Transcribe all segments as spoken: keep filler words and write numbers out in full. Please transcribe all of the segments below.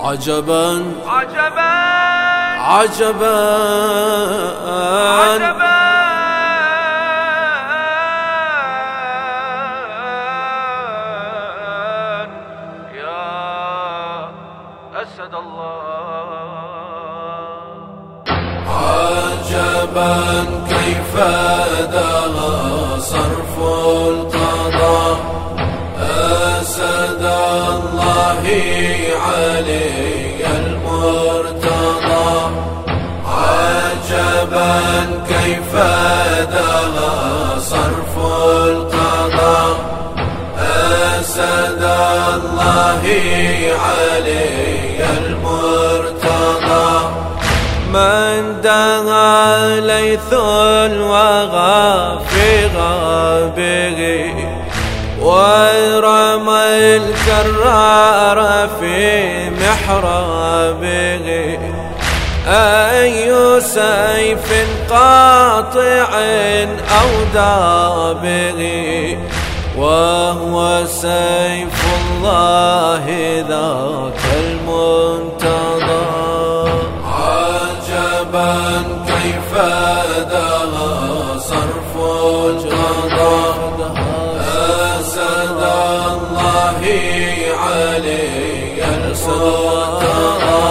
عجبا عجبا عجبا عجبا يا أسد الله. عجبا كيف دغى صرف القضاء أسد الله علي المرتضى. عجبا كيف دغى صرف القضاء أسد الله علي المرتضى. من دعا ليث الوغى في غابه ورمى الكرار في محرابه. أي سيف قاطع أودى به وهو سيف الله ذاك المنتظى. عجبا كيف دغى صرف القضاء أسد الله علي المرتضى.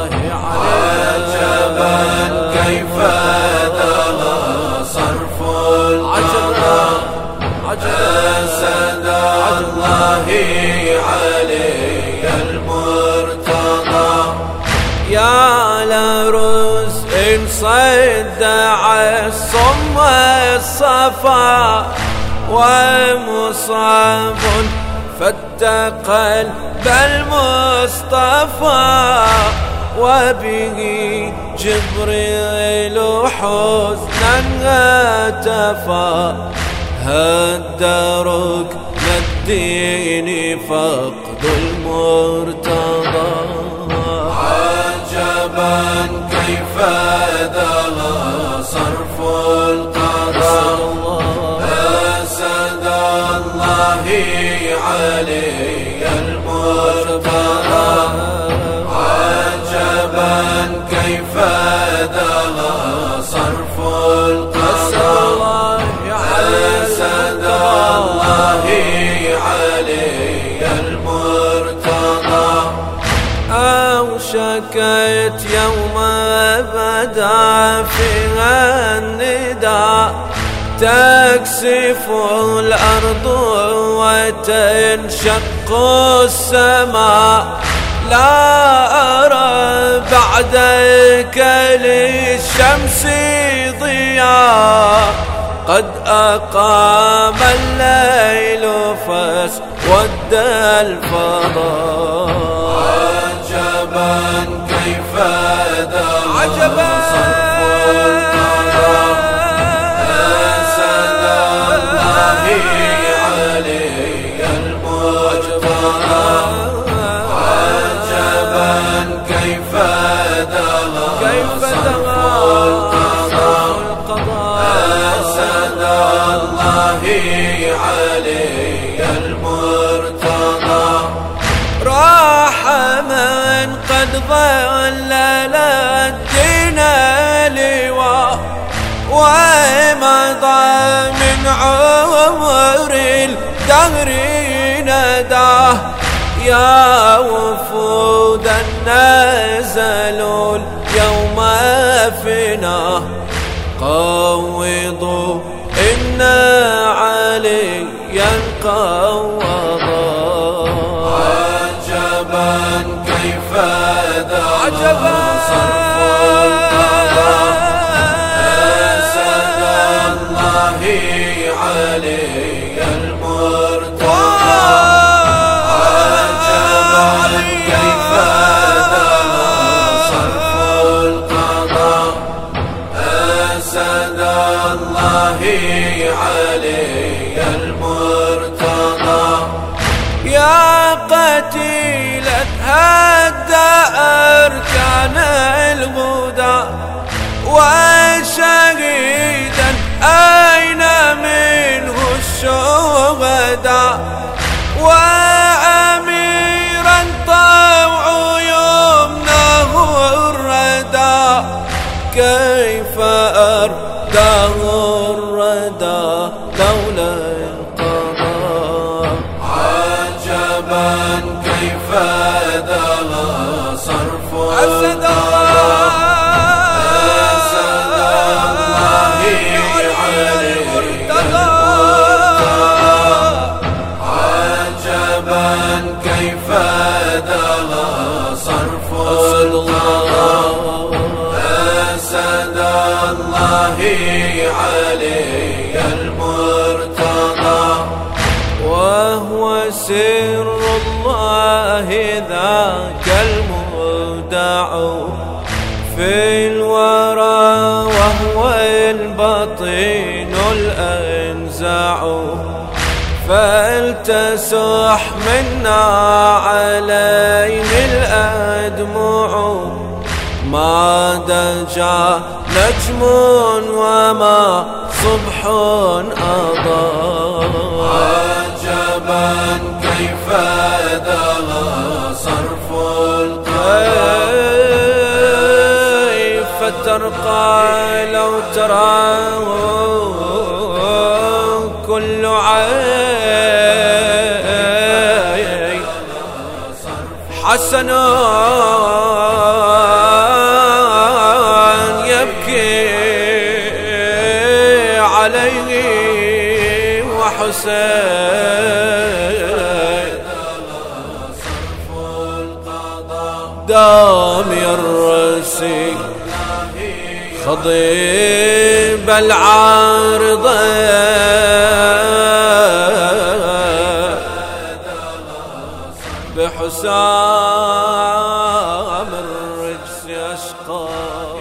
عجبا كيف دغى صرف القضاء أسد الله علي المرتضى. يا لرزء صدع الصم الصفا ومصاب فاتق قلب المصطفى. وبه جبريل حزنا هتفا هد ركن الدين فقد المرتضى. عجبا كيف دغى صرف القضاء أسد الله علي المرتضى. عجبا كيف دغى صرف القضاء أسد الله علي المرتضى. أوشكت يوم بدا فيها النداء تكسف الأرض وتنشق السماء. لا أرى بعدك للشمس ضياء قد أقام الليل فاسود الفضاء. عجبا كيف دغى صرف القضاء أسد الله علي المرتضى. عجبا كيف دغى صرف القضاء أسد الله علي المرتضى. راح من قد ظلل الدين لواء ومضى من عمر الدهر نداه. يا وفودا نزلوا اليوم فينا قوضوا إن عليا قوضا. عجبا كيف دغى صرف القضاء أسد الله علي المرتضى. عجبا كيف دغى صرف القضاء أسد الله علي المرتضى. يا قتيلا هدى أركان الهدى وشهيدا أين منه الشهداء وأميرا طوع عجبا كيف ذا صرف أسد الله أسد الله علي المرتضى عجبا كيف ذا صرف القضاء أسد الله علي المرتضى وهو سر الله ذاك المودع في الورى وهو البطين الأنزع فلتسح منا عليه الأدمع ما دجى نجم وما صبح أضاء عجبا كيف ذا صرف القضاء فترقى لو تراه كل عين حسن يبكي عليه وحسين دام يرسي خضيب العارضة بحسام الرجس أشقى